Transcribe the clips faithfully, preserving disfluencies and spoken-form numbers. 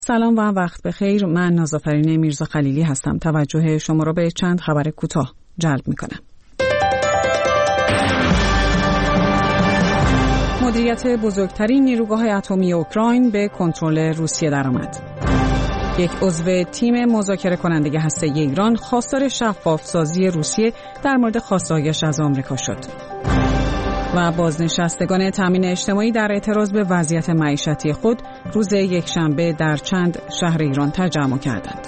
سلام و وقت بخیر. من نازافرین میرزا خلیلی هستم. توجه شما را به چند خبر کوتاه جلب می‌کنم. مدیریت بزرگترین نیروگاه اتمی اوکراین به کنترل روسیه درآمد. یک عضو تیم مذاکره کننده هسته‌ای ایران خواستار شفاف‌سازی روسیه در مورد خواسته‌هایش از آمریکا شد. و بازنشستگان تامین اجتماعی در اعتراض به وضعیت معیشتی خود روز یکشنبه در چند شهر ایران تجمع کردند.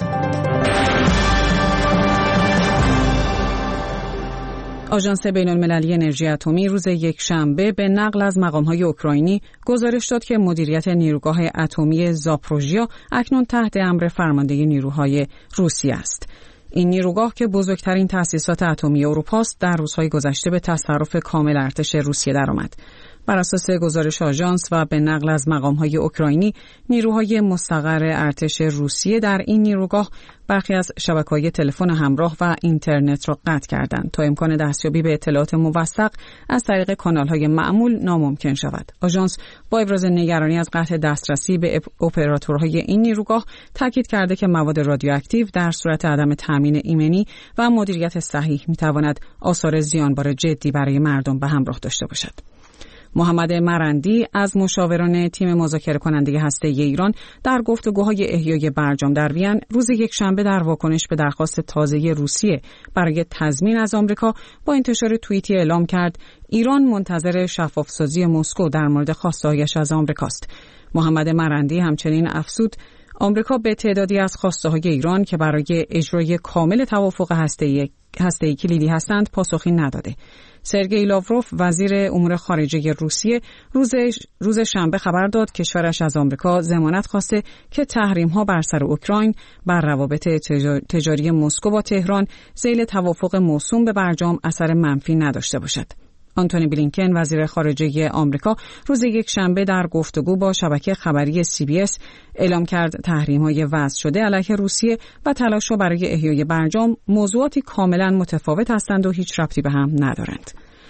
آژانس بین‌المللی انرژی اتمی روز یکشنبه به نقل از مقام‌های اوکراینی گزارش داد که مدیریت نیروگاه اتمی زاپروژیا اکنون تحت امر فرمانده نیروهای روسیه است. این نیروگاه که بزرگترین تأسیسات اتمی اروپا است، در روزهای گذشته به تصرف کامل ارتش روسیه درآمد. بر اساس گزارش آژانس و به نقل از مقام‌های اوکراینی، نیروهای مستقر ارتش روسیه در این نیروگاه برخی از شبکه‌های تلفن همراه و اینترنت را قطع کردند تا امکان دستیابی به اطلاعات موثق از طریق کانال‌های معمول ناممکن شود. آژانس با ابراز نگرانی از قطع دسترسی به اپراتورهای این نیروگاه تاکید کرده که مواد رادیواکتیو در صورت عدم تامین ایمنی و مدیریت صحیح می‌تواند آثار زیانبار جدی برای مردم به همراه داشته باشد. محمد مرندی از مشاوران تیم مذاکره کننده هسته‌ای ایران در گفتگوهای احیای برجام در وین روز یکشنبه در واکنش به درخواست تازه روسیه برای تضمین از آمریکا با انتشار توییتی اعلام کرد ایران منتظر شفاف‌سازی مسکو در مورد خواسته‌هایش از آمریکاست. محمد مرندی همچنین افزود آمریکا به تعدادی از خواسته‌های ایران که برای اجرای کامل توافق هسته‌ای هسته‌ای کلیدی هستند پاسخی نداده. سرگئی لاوروف وزیر امور خارجه روسیه روز روز شنبه خبر داد کشورش از آمریکا ضمانت خواسته که تحریم‌ها بر سر اوکراین بر روابط تجاری مسکو با تهران ذیل توافق موسوم به برجام اثر منفی نداشته باشد. آنتونی بلینکن وزیر خارجه آمریکا روز یکشنبه در گفتگو با شبکه خبری سی بی اس اعلام کرد تحریم‌های وضع شده علیه روسیه و تلاش‌ها برای احیای برجام موضوعاتی کاملا متفاوت هستند و هیچ ربطی به هم ندارند.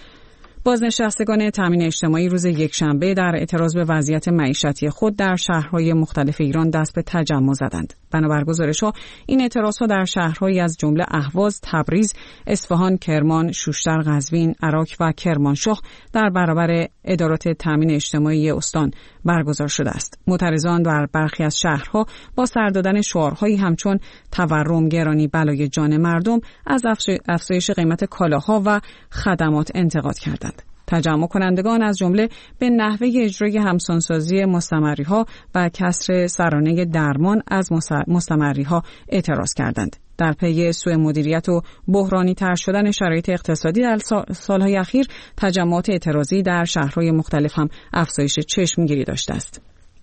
بازنشستگان تامین اجتماعی روز یکشنبه در اعتراض به وضعیت معیشتی خود در شهرهای مختلف ایران دست به تجمع زدند. بنابر گزارش‌ها این اعتراض‌ها در شهرهایی از جمله اهواز، تبریز، اصفهان، کرمان، شوشتر، قزوین، عراق و کرمانشاه در برابر ادارات تامین اجتماعی استان برگزار شده است. معترضان در برخی از شهرها با سر دادن شعارهایی همچون تورم، گرانی، بلای جان مردم از افزایش قیمت کالاها و خدمات انتقاد کردند. تجمع کنندگان از جمله به نحوه اجرای همسانسازی مستمری‌ها و کسر سرانه درمان از مستمری‌ها اعتراض کردند. در پی سوء مدیریت و بحرانی تر شدن شرایط اقتصادی در سالهای اخیر، تجمعات اعتراضی در شهرهای مختلف هم افزایش چشمگیری داشته است.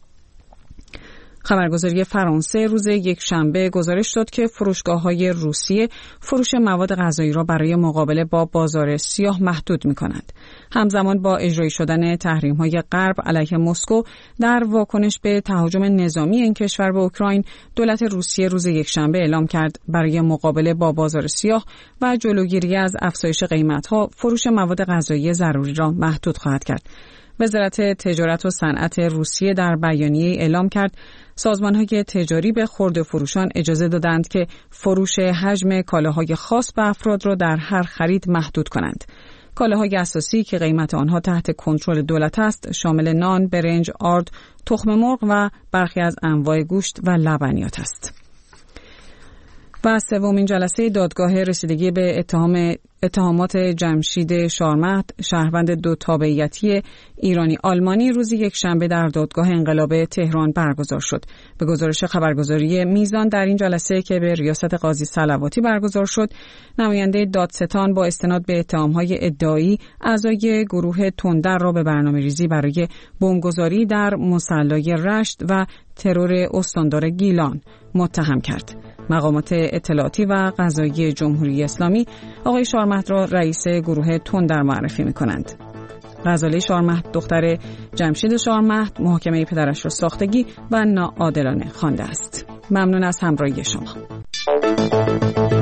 خبرگزاری فرانسه روز یکشنبه گزارش داد که فروشگاه‌های روسیه فروش مواد غذایی را برای مقابله با بازار سیاه محدود می‌کنند. همزمان با اجرایی شدن تحریم‌های غرب علیه مسکو در واکنش به تهاجم نظامی این کشور به اوکراین، دولت روسیه روز یکشنبه اعلام کرد برای مقابله با بازار سیاه و جلوگیری از افزایش قیمت‌ها فروش مواد غذایی ضروری را محدود خواهد کرد. وزارت تجارت و صنعت روسیه در بیانیه اعلام کرد سازمان‌های تجاری به خرده فروشان اجازه دادند که فروش حجم کالاهای خاص به افراد را در هر خرید محدود کنند. کالاهای اساسی که قیمت آنها تحت کنترل دولت است شامل نان، برنج، آرد، تخم مرغ و برخی از انواع گوشت و لبنیات است. و سومین جلسه دادگاه رسیدگی به اتهام اتهامات جمشید شارمهد، شهروند دو تابعیتی ایرانی آلمانی، روز یکشنبه در دادگاه انقلاب تهران برگزار شد. به گزارش خبرگزاری میزان در این جلسه که به ریاست قاضی صلواتی برگزار شد، نماینده دادستان با استناد به اتهامهای ادعایی اعضای گروه تندر را به برنامه‌ریزی برای بمبگذاری در مصلی رشت و ترور استاندار گیلان متهم کرد. مقامات اطلاعاتی و قضایی جمهوری اسلامی آقای شارمهد را رئیس گروه تندر معرفی می‌کنند. غزاله شارمهد دختر جمشید شارمهد محاکمه پدرش را ساختگی و ناعادلانه خوانده است. ممنون از همراهی شما.